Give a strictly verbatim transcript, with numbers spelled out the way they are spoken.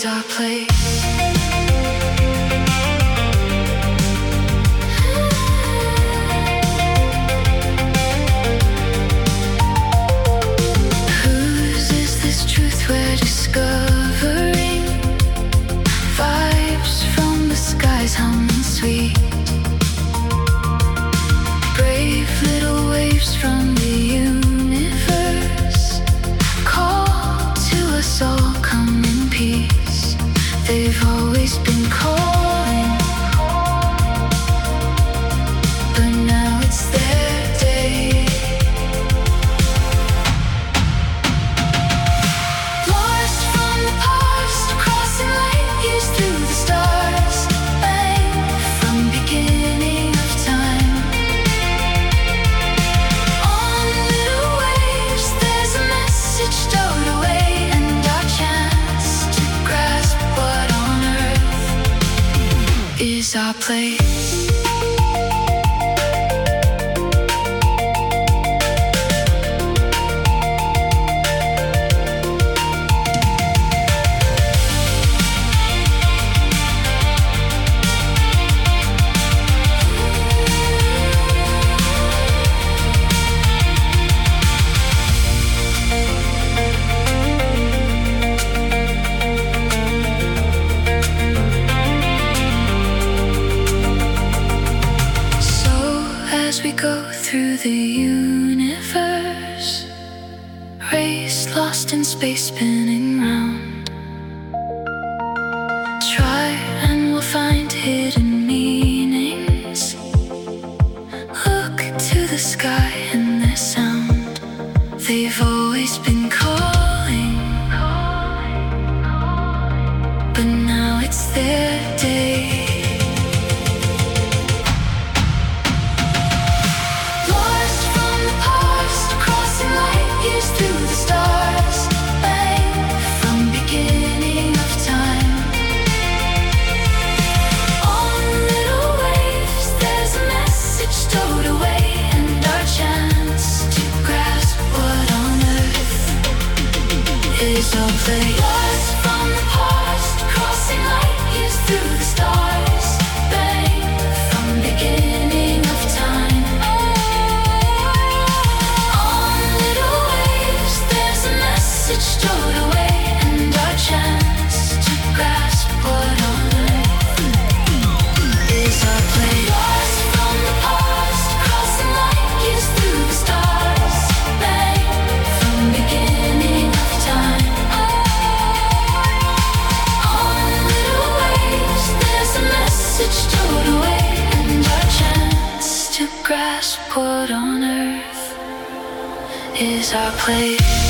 is our place. Whose is this truth we're discovering? Vibes from the skies humming sweet. Brave little waves from the universe call to us all, come in peace. They've always been calling, but now it's their day. Lost from the past, crossing light years through the stars, bang from beginning of time. On little waves, there's a message stowed away, and our chance to grasp what on earth is our place. As we go through the universe, race lost in space spinning round. Try and we'll find hidden meanings. Look to the sky and their sound. They've always been calling, but now it's their day. Through the stars, bang from beginning of time. On little waves, there's a message stowed away, and our chance to grasp what on earth is our place. Lost from the past, crossing light years through the stars, bang from beginning of time. Stowed away, and our chance to grasp what on earth is our place. Lost from the past, crossing light years through the stars, bang from beginning of time. On little waves, there's a message stowed away, and our chance to grasp what on earth is our place.